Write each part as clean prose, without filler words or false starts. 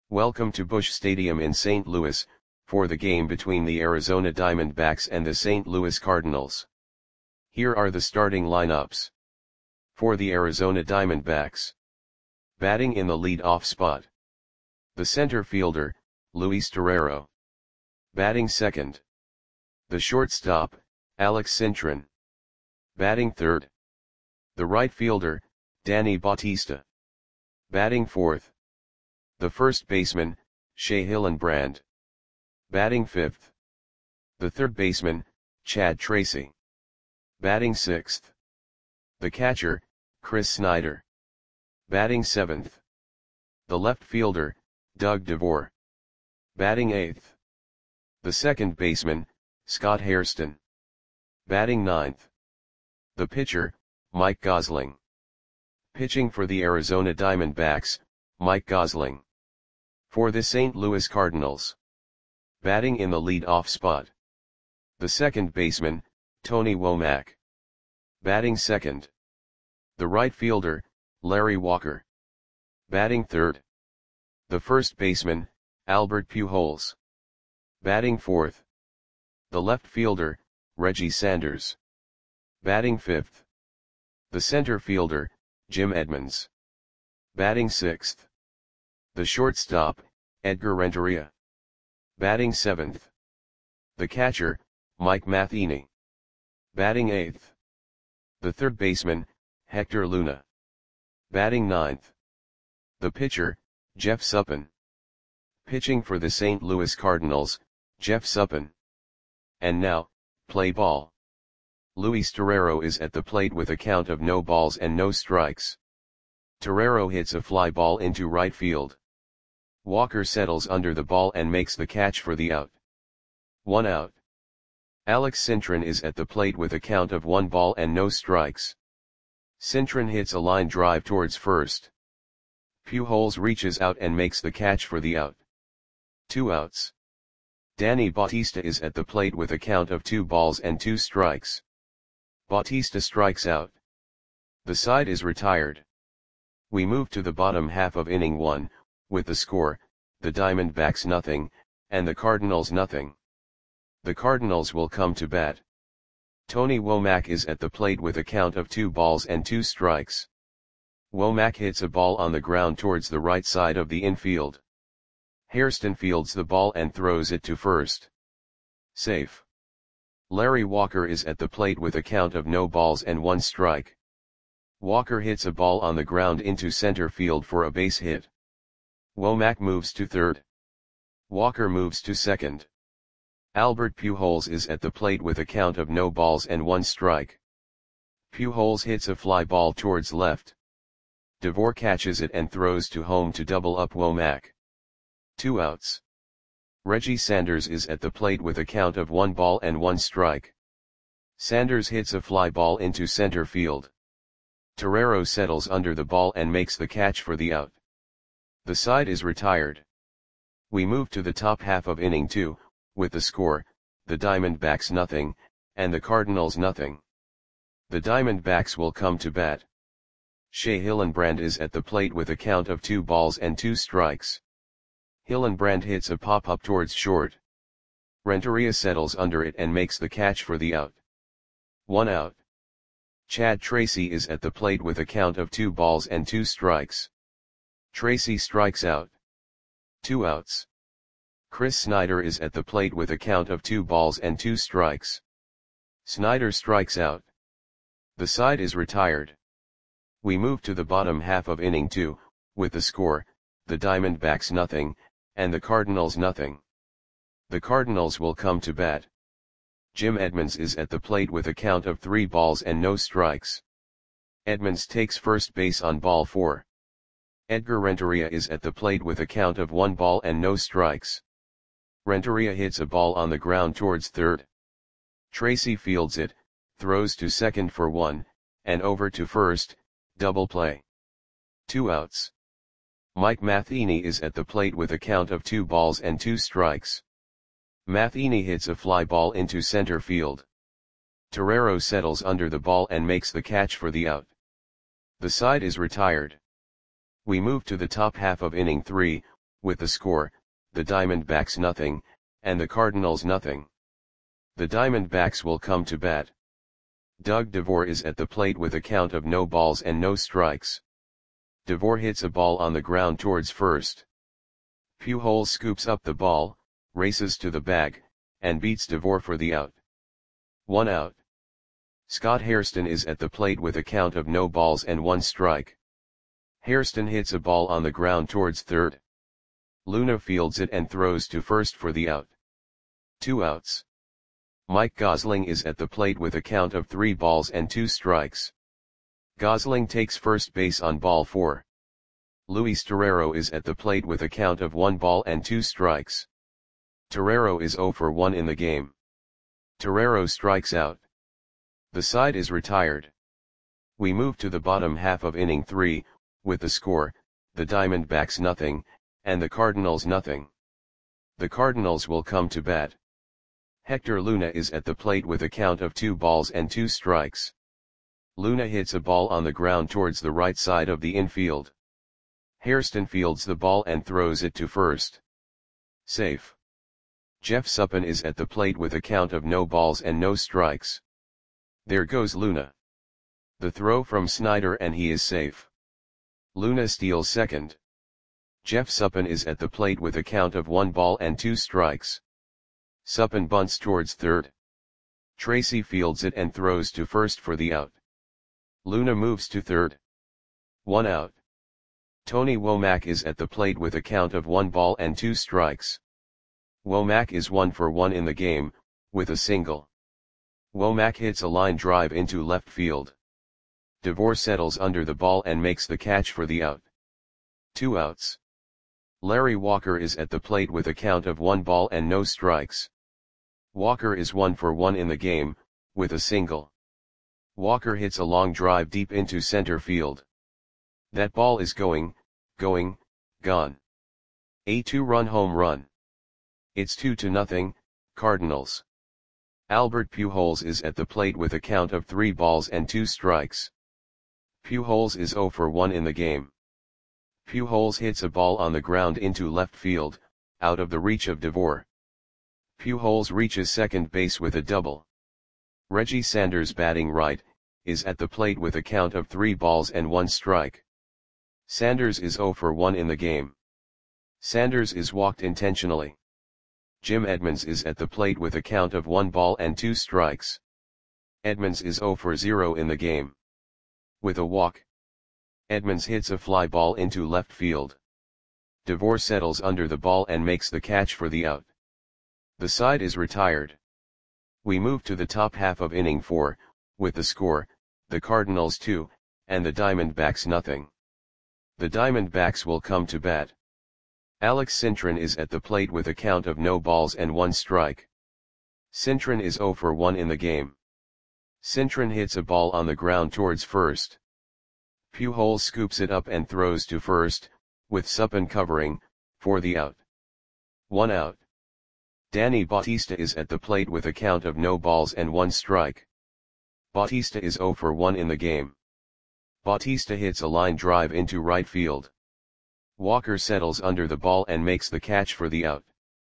Welcome to Busch Stadium in St. Louis, for the game between the Arizona Diamondbacks and the St. Louis Cardinals. Here are the starting lineups. For the Arizona Diamondbacks. Batting in the lead-off spot. The center fielder, Luis Torrero. Batting second. The shortstop, Alex Cintron. Batting third. The right fielder, Danny Bautista. Batting fourth. The first baseman, Shea Hillenbrand. Batting fifth. The third baseman, Chad Tracy. Batting sixth. The catcher, Chris Snyder. Batting seventh. The left fielder, Doug DeVore. Batting eighth. The second baseman, Scott Hairston. Batting ninth. The pitcher, Mike Gosling. Pitching for the Arizona Diamondbacks, Mike Gosling. For the St. Louis Cardinals. Batting in the lead-off spot. The second baseman, Tony Womack. Batting second. The right fielder, Larry Walker. Batting third. The first baseman, Albert Pujols. Batting fourth. The left fielder, Reggie Sanders. Batting fifth. The center fielder, Jim Edmonds. Batting sixth. The shortstop, Edgar Renteria. Batting seventh. The catcher, Mike Matheny. Batting eighth. The third baseman, Hector Luna. Batting ninth. The pitcher, Jeff Suppan. Pitching for the St. Louis Cardinals, Jeff Suppan. And now, play ball. Luis Torrero is at the plate with a count of no balls and no strikes. Torrero hits a fly ball into right field. Walker settles under the ball and makes the catch for the out. 1 out. Alex Cintron is at the plate with a count of 1 ball and no strikes. Cintron hits a line drive towards first. Pujols reaches out and makes the catch for the out. 2 outs. Danny Bautista is at the plate with a count of 2 balls and 2 strikes. Bautista strikes out. The side is retired. We move to the bottom half of inning 1, with the score, the Diamondbacks nothing, and the Cardinals nothing. The Cardinals will come to bat. Tony Womack is at the plate with a count of 2 balls and 2 strikes. Womack hits a ball on the ground towards the right side of the infield. Hairston fields the ball and throws it to first. Safe. Larry Walker is at the plate with a count of no balls and 1 strike. Walker hits a ball on the ground into center field for a base hit. Womack moves to third. Walker moves to second. Albert Pujols is at the plate with a count of no balls and 1 strike. Pujols hits a fly ball towards left. DeVore catches it and throws to home to double up Womack. 2 outs. Reggie Sanders is at the plate with a count of 1 ball and 1 strike. Sanders hits a fly ball into center field. Torrero settles under the ball and makes the catch for the out. The side is retired. We move to the top half of inning 2, with the score, the Diamondbacks nothing, and the Cardinals nothing. The Diamondbacks will come to bat. Shea Hillenbrand is at the plate with a count of 2 balls and 2 strikes. Hillenbrand hits a pop-up towards short. Renteria settles under it and makes the catch for the out. 1 out. Chad Tracy is at the plate with a count of 2 balls and 2 strikes. Tracy strikes out. 2 outs. Chris Snyder is at the plate with a count of 2 balls and 2 strikes. Snyder strikes out. The side is retired. We move to the bottom half of inning 2, with the score, the Diamondbacks nothing, and the Cardinals nothing. The Cardinals will come to bat. Jim Edmonds is at the plate with a count of 3 balls and no strikes. Edmonds takes first base on ball 4. Edgar Renteria is at the plate with a count of 1 ball and no strikes. Renteria hits a ball on the ground towards third. Tracy fields it, throws to second for 1, and over to first, double play. 2 outs. Mike Matheny is at the plate with a count of 2 balls and 2 strikes. Matheny hits a fly ball into center field. Torrero settles under the ball and makes the catch for the out. The side is retired. We move to the top half of inning 3, with the score, the Diamondbacks nothing, and the Cardinals nothing. The Diamondbacks will come to bat. Doug DeVore is at the plate with a count of no balls and no strikes. DeVore hits a ball on the ground towards first. Pujols scoops up the ball, races to the bag, and beats DeVore for the out. 1 out. Scott Hairston is at the plate with a count of no balls and 1 strike. Hairston hits a ball on the ground towards third. Luna fields it and throws to first for the out. 2 outs. Mike Gosling is at the plate with a count of 3 balls and 2 strikes. Gosling takes first base on ball 4. Luis Torrero is at the plate with a count of 1 ball and 2 strikes. Torrero is 0 for 1 in the game. Torrero strikes out. The side is retired. We move to the bottom half of inning 3, with the score, the Diamondbacks nothing, and the Cardinals nothing. The Cardinals will come to bat. Hector Luna is at the plate with a count of 2 balls and 2 strikes. Luna hits a ball on the ground towards the right side of the infield. Hairston fields the ball and throws it to first. Safe. Jeff Suppan is at the plate with a count of no balls and no strikes. There goes Luna. The throw from Snyder and he is safe. Luna steals second. Jeff Suppan is at the plate with a count of 1 ball and 2 strikes. Suppan bunts towards third. Tracy fields it and throws to first for the out. Luna moves to third. 1 out. Tony Womack is at the plate with a count of 1 ball and 2 strikes. Womack is 1 for 1 in the game, with a single. Womack hits a line drive into left field. DeVore settles under the ball and makes the catch for the out. 2 outs. Larry Walker is at the plate with a count of 1 ball and no strikes. Walker is 1 for 1 in the game, with a single. Walker hits a long drive deep into center field. That ball is gone. A 2-run home run. It's 2-0, Cardinals. Albert Pujols is at the plate with a count of 3 balls and 2 strikes. Pujols is 0 for 1 in the game. Pujols hits a ball on the ground into left field, out of the reach of DeVore. Pujols reaches second base with a double. Reggie Sanders, batting right, is at the plate with a count of 3 balls and 1 strike. Sanders is 0 for 1 in the game. Sanders is walked intentionally. Jim Edmonds is at the plate with a count of 1 ball and 2 strikes. Edmonds is 0 for 0 in the game. With a walk, Edmonds hits a fly ball into left field. DeVore settles under the ball and makes the catch for the out. The side is retired. We move to the top half of inning 4, with the score, the Cardinals 2, and the Diamondbacks nothing. The Diamondbacks will come to bat. Alex Cintron is at the plate with a count of no balls and 1 strike. Cintron is 0 for 1 in the game. Cintron hits a ball on the ground towards first. Pujols scoops it up and throws to first, with Suppan covering, for the out. 1 out. Danny Bautista is at the plate with a count of no balls and 1 strike. Bautista is 0 for 1 in the game. Bautista hits a line drive into right field. Walker settles under the ball and makes the catch for the out.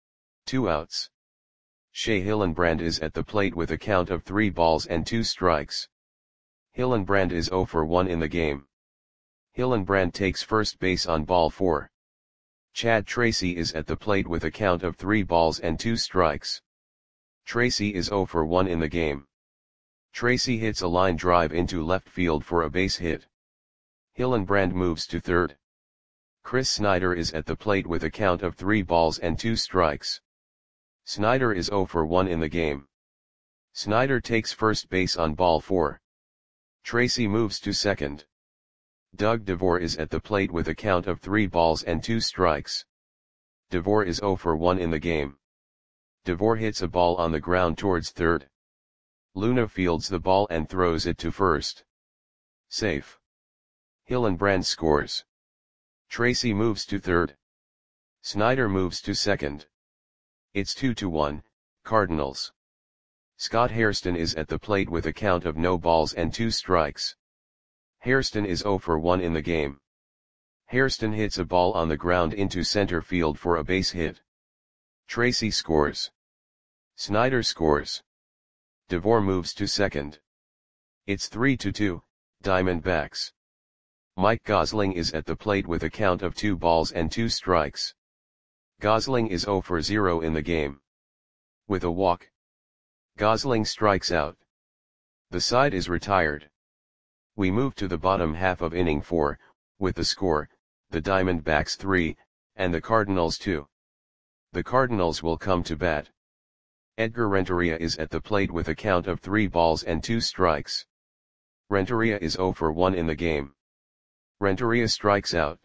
2 outs. Shea Hillenbrand is at the plate with a count of 3 balls and 2 strikes. Hillenbrand is 0 for 1 in the game. Hillenbrand takes first base on ball 4. Chad Tracy is at the plate with a count of 3 balls and 2 strikes. Tracy is 0 for 1 in the game. Tracy hits a line drive into left field for a base hit. Hillenbrand moves to third. Chris Snyder is at the plate with a count of 3 balls and 2 strikes. Snyder is 0 for 1 in the game. Snyder takes first base on ball 4. Tracy moves to second. Doug DeVore is at the plate with a count of 3 balls and 2 strikes. DeVore is 0 for 1 in the game. DeVore hits a ball on the ground towards third. Luna fields the ball and throws it to first. Safe. Hillenbrand scores. Tracy moves to third. Snyder moves to second. It's 2-1, Cardinals. Scott Hairston is at the plate with a count of no balls and 2 strikes. Hairston is 0 for 1 in the game. Hairston hits a ball on the ground into center field for a base hit. Tracy scores. Snyder scores. DeVore moves to second. It's 3-2, Diamondbacks. Mike Gosling is at the plate with a count of 2 balls and 2 strikes. Gosling is 0 for 0 in the game. With a walk, Gosling strikes out. The side is retired. We move to the bottom half of inning 4, with the score, the Diamondbacks 3, and the Cardinals 2. The Cardinals will come to bat. Edgar Renteria is at the plate with a count of 3 balls and 2 strikes. Renteria is 0 for 1 in the game. Renteria strikes out.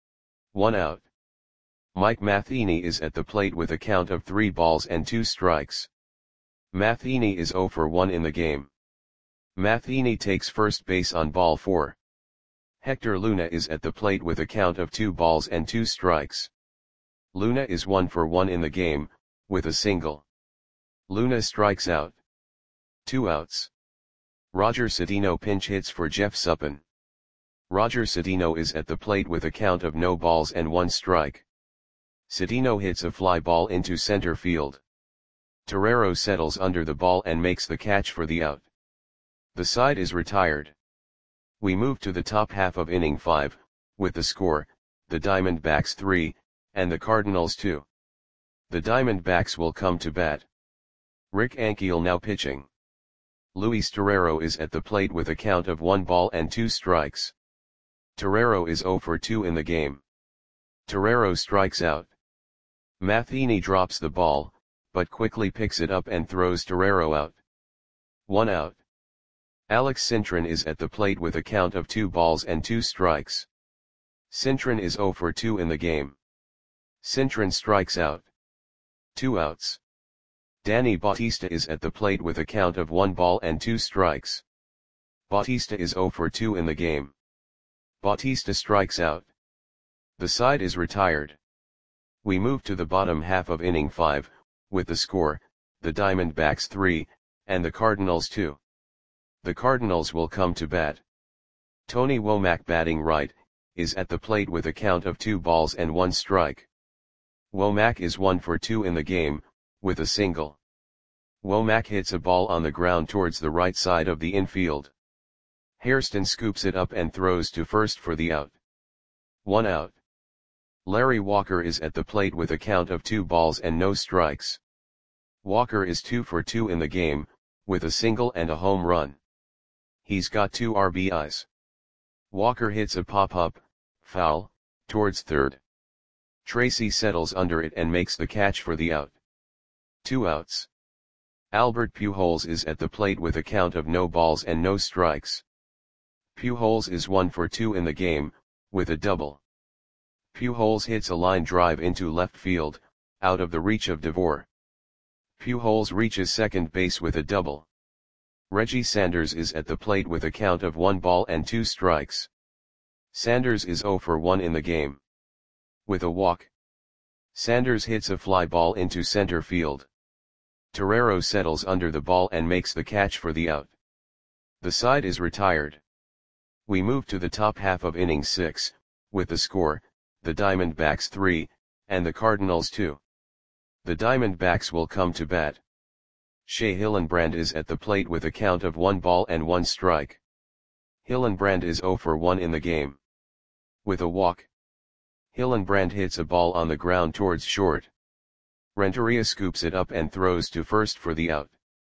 1 out. Mike Matheny is at the plate with a count of 3 balls and 2 strikes. Matheny is 0 for 1 in the game. Matheny takes first base on ball 4. Hector Luna is at the plate with a count of 2 balls and 2 strikes. Luna is 1 for 1 in the game, with a single. Luna strikes out. 2 outs. Roger Cedeno pinch hits for Jeff Suppan. Roger Cedeno is at the plate with a count of no balls and 1 strike. Cedeno hits a fly ball into center field. Torrero settles under the ball and makes the catch for the out. The side is retired. We move to the top half of inning 5, with the score, the Diamondbacks 3, and the Cardinals 2. The Diamondbacks will come to bat. Rick Ankiel now pitching. Luis Torrero is at the plate with a count of 1 ball and 2 strikes. Torrero is 0 for 2 in the game. Torrero strikes out. Matheny drops the ball, but quickly picks it up and throws Torrero out. 1 out. Alex Cintron is at the plate with a count of 2 balls and 2 strikes. Cintron is 0 for 2 in the game. Cintron strikes out. 2 outs. Danny Bautista is at the plate with a count of 1 ball and 2 strikes. Bautista is 0 for 2 in the game. Bautista strikes out. The side is retired. We move to the bottom half of inning 5, with the score, the Diamondbacks 3, and the Cardinals 2. The Cardinals will come to bat. Tony Womack batting right, is at the plate with a count of 2 balls and 1 strike. Womack is 1 for 2 in the game, with a single. Womack hits a ball on the ground towards the right side of the infield. Hairston scoops it up and throws to first for the out. 1 out. Larry Walker is at the plate with a count of 2 balls and no strikes. Walker is 2 for 2 in the game, with a single and a home run. He's got 2 RBIs. Walker hits a pop-up, foul, towards third. Tracy settles under it and makes the catch for the out. 2 outs. Albert Pujols is at the plate with a count of no balls and no strikes. Pujols is 1 for 2 in the game, with a double. Pujols hits a line drive into left field, out of the reach of DeVore. Pujols reaches second base with a double. Reggie Sanders is at the plate with a count of 1 ball and 2 strikes. Sanders is 0 for 1 in the game. With a walk, Sanders hits a fly ball into center field. Torrero settles under the ball and makes the catch for the out. The side is retired. We move to the top half of inning 6, with the score, the Diamondbacks 3, and the Cardinals 2. The Diamondbacks will come to bat. Shea Hillenbrand is at the plate with a count of 1 ball and 1 strike. Hillenbrand is 0 for 1 in the game. With a walk, Hillenbrand hits a ball on the ground towards short. Renteria scoops it up and throws to first for the out.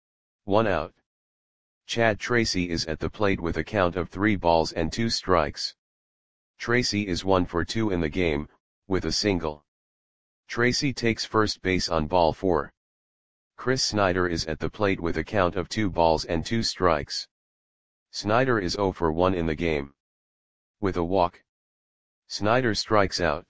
1 out. Chad Tracy is at the plate with a count of 3 balls and 2 strikes. Tracy is 1 for 2 in the game, with a single. Tracy takes first base on ball 4. Chris Snyder is at the plate with a count of 2 balls and 2 strikes. Snyder is 0 for 1 in the game. With a walk, Snyder strikes out.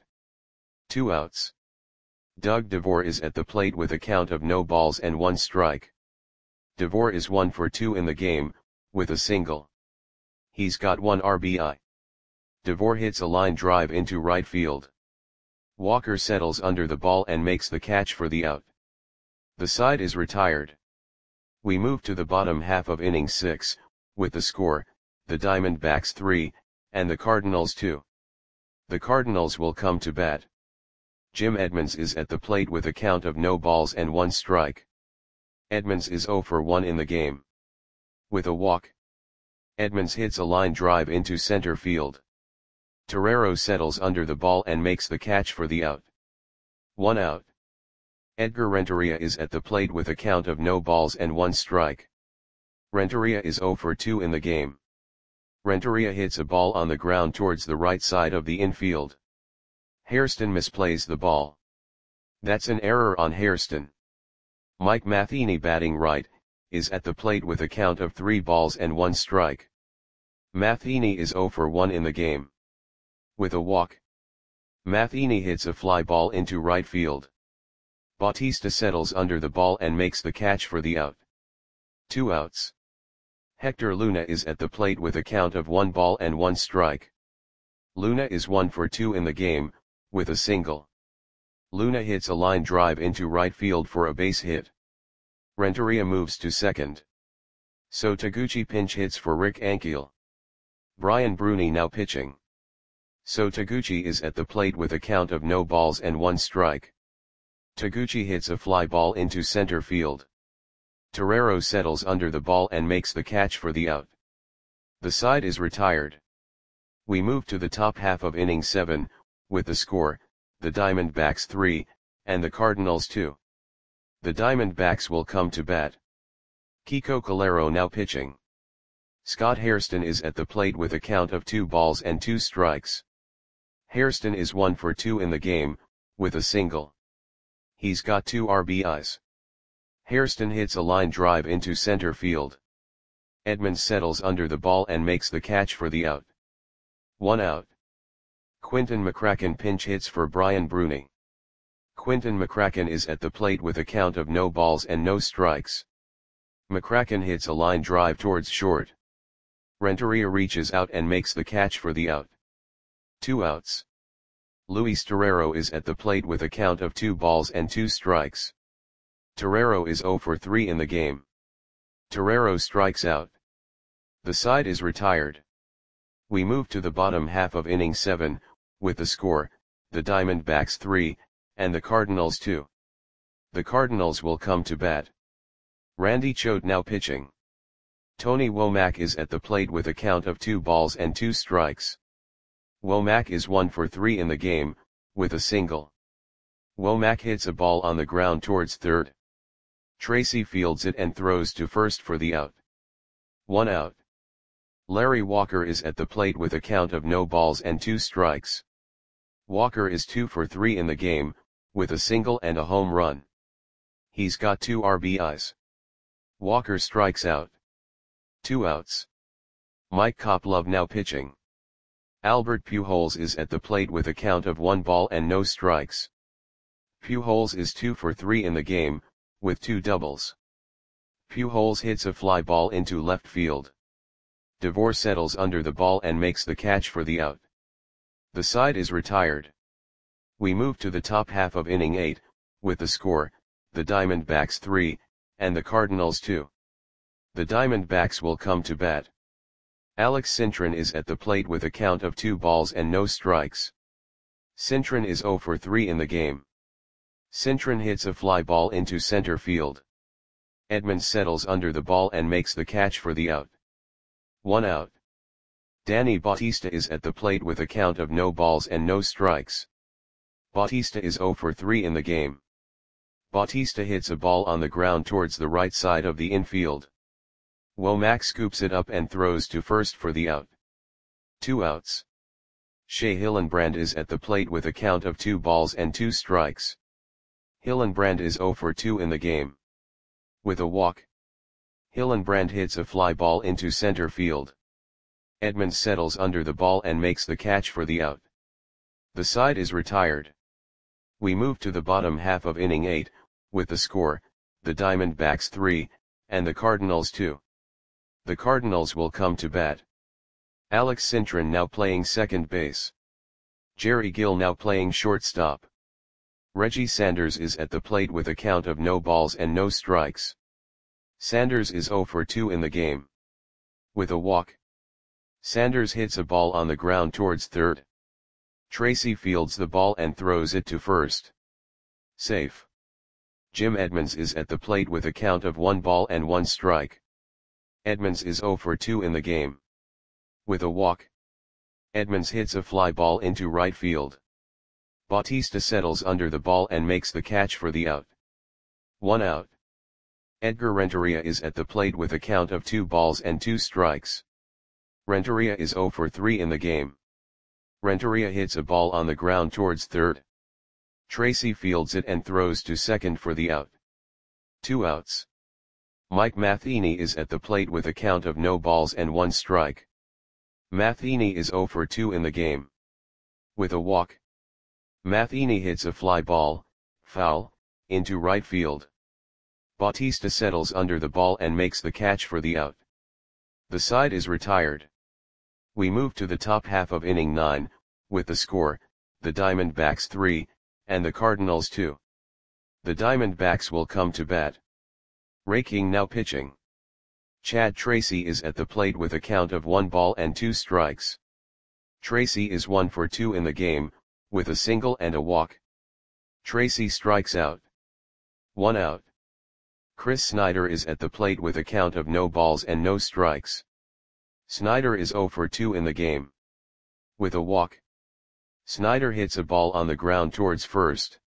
2 outs. Doug DeVore is at the plate with a count of no balls and 1 strike. DeVore is 1 for 2 in the game, with a single. He's got 1 RBI. DeVore hits a line drive into right field. Walker settles under the ball and makes the catch for the out. The side is retired. We move to the bottom half of inning 6, with the score, the Diamondbacks 3, and the Cardinals 2. The Cardinals will come to bat. Jim Edmonds is at the plate with a count of no balls and 1 strike. Edmonds is 0 for 1 in the game. With a walk, Edmonds hits a line drive into center field. Torrero settles under the ball and makes the catch for the out. 1 out. Edgar Renteria is at the plate with a count of no balls and 1 strike. Renteria is 0 for 2 in the game. Renteria hits a ball on the ground towards the right side of the infield. Hairston misplays the ball. That's an error on Hairston. Mike Matheny, batting right, is at the plate with a count of 3 balls and 1 strike. Matheny is 0 for 1 in the game. With a walk, Matheny hits a fly ball into right field. Bautista settles under the ball and makes the catch for the out. 2 outs. Hector Luna is at the plate with a count of 1 ball and 1 strike. Luna is 1 for 2 in the game, with a single. Luna hits a line drive into right field for a base hit. Renteria moves to second. So Taguchi pinch hits for Rick Ankiel. Brian Bruni now pitching. So Taguchi is at the plate with a count of no balls and 1 strike. Taguchi hits a fly ball into center field. Torrero settles under the ball and makes the catch for the out. The side is retired. We move to the top half of inning 7, with the score, the Diamondbacks 3, and the Cardinals 2. The Diamondbacks will come to bat. Kiko Calero now pitching. Scott Hairston is at the plate with a count of 2 balls and 2 strikes. Hairston is 1 for 2 in the game, with a single. He's got 2 RBIs. Hairston hits a line drive into center field. Edmonds settles under the ball and makes the catch for the out. 1 out. Quinton McCracken pinch hits for Brian Bruni. Quinton McCracken is at the plate with a count of no balls and no strikes. McCracken hits a line drive towards short. Renteria reaches out and makes the catch for the out. 2 outs. Luis Torrero is at the plate with a count of 2 balls and 2 strikes. Torrero is 0 for 3 in the game. Torrero strikes out. The side is retired. We move to the bottom half of inning 7, with the score, the Diamondbacks 3, and the Cardinals 2. The Cardinals will come to bat. Randy Choate now pitching. Tony Womack is at the plate with a count of 2 balls and 2 strikes. Womack is 1 for 3 in the game, with a single. Womack hits a ball on the ground towards third. Tracy fields it and throws to first for the out. 1 out. Larry Walker is at the plate with a count of no balls and 2 strikes. Walker is 2 for 3 in the game, with a single and a home run. He's got 2 RBIs. Walker strikes out. 2 outs. Mike Koplov now pitching. Albert Pujols is at the plate with a count of 1 ball and no strikes. Pujols is 2 for 3 in the game, with 2 doubles. Pujols hits a fly ball into left field. DeVore settles under the ball and makes the catch for the out. The side is retired. We move to the top half of inning 8, with the score, the Diamondbacks 3, and the Cardinals 2. The Diamondbacks will come to bat. Alex Cintron is at the plate with a count of 2 balls and no strikes. Cintron is 0 for 3 in the game. Cintron hits a fly ball into center field. Edmonds settles under the ball and makes the catch for the out. 1 out. Danny Bautista is at the plate with a count of no balls and no strikes. Bautista is 0 for 3 in the game. Bautista hits a ball on the ground towards the right side of the infield. Womack scoops it up and throws to first for the out. 2 outs. Shea Hillenbrand is at the plate with a count of 2 balls and 2 strikes. Hillenbrand is 0 for 2 in the game. With a walk, Hillenbrand hits a fly ball into center field. Edmonds settles under the ball and makes the catch for the out. The side is retired. We move to the bottom half of inning 8, with the score, the Diamondbacks 3, and the Cardinals 2. The Cardinals will come to bat. Alex Cintron now playing second base. Jerry Gill now playing shortstop. Reggie Sanders is at the plate with a count of no balls and no strikes. Sanders is 0 for 2 in the game. With a walk, Sanders hits a ball on the ground towards third. Tracy fields the ball and throws it to first. Safe. Jim Edmonds is at the plate with a count of 1 ball and 1 strike. Edmonds is 0 for 2 in the game. With a walk, Edmonds hits a fly ball into right field. Bautista settles under the ball and makes the catch for the out. 1 out. Edgar Renteria is at the plate with a count of 2 balls and 2 strikes. Renteria is 0 for 3 in the game. Renteria hits a ball on the ground towards third. Tracy fields it and throws to second for the out. 2 outs. Mike Matheny is at the plate with a count of no balls and 1 strike. Matheny is 0 for 2 in the game. With a walk, Matheny hits a fly ball, foul, into right field. Bautista settles under the ball and makes the catch for the out. The side is retired. We move to the top half of inning 9, with the score, the Diamondbacks 3, and the Cardinals 2. The Diamondbacks will come to bat. Ray King now pitching. Chad Tracy is at the plate with a count of 1 ball and 2 strikes. Tracy is 1 for 2 in the game, with a single and a walk. Tracy strikes out. 1 out. Chris Snyder is at the plate with a count of no balls and no strikes. Snyder is 0 for 2 in the game. With a walk, Snyder hits a ball on the ground towards first.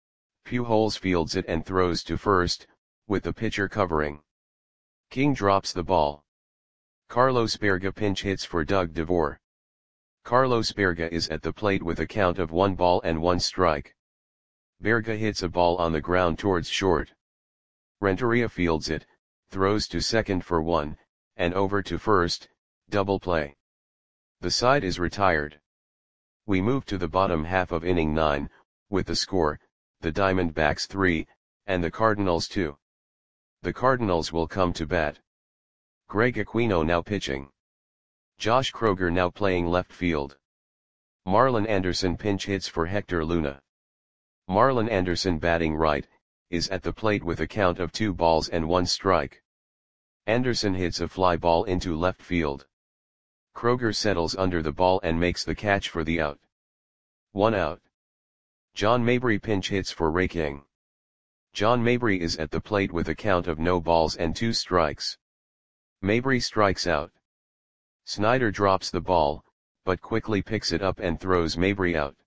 Pujols fields it and throws to first, with the pitcher covering. King drops the ball. Carlos Berga pinch hits for Doug DeVore. Carlos Berga is at the plate with a count of 1 ball and 1 strike. Berga hits a ball on the ground towards short. Renteria fields it, throws to second for 1, and over to first, double play. The side is retired. We move to the bottom half of inning 9, with the score, the Diamondbacks 3, and the Cardinals 2. The Cardinals will come to bat. Greg Aquino now pitching. Josh Kroger now playing left field. Marlon Anderson pinch hits for Hector Luna. Marlon Anderson batting right, is at the plate with a count of 2 balls and 1 strike. Anderson hits a fly ball into left field. Kroger settles under the ball and makes the catch for the out. 1 out. John Mabry pinch hits for Ray King. John Mabry is at the plate with a count of no balls and 2 strikes. Mabry strikes out. Snyder drops the ball, but quickly picks it up and throws Mabry out.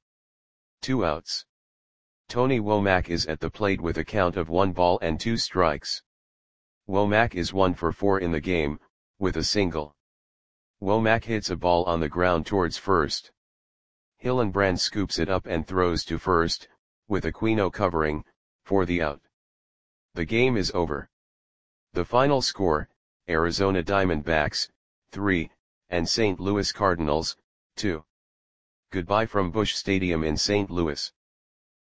2 outs. Tony Womack is at the plate with a count of 1 ball and 2 strikes. Womack is 1 for 4 in the game, with a single. Womack hits a ball on the ground towards first. Hillenbrand scoops it up and throws to first, with Aquino covering, for the out. The game is over. The final score, Arizona Diamondbacks, 3, and St. Louis Cardinals, 2. Goodbye from Busch Stadium in St. Louis.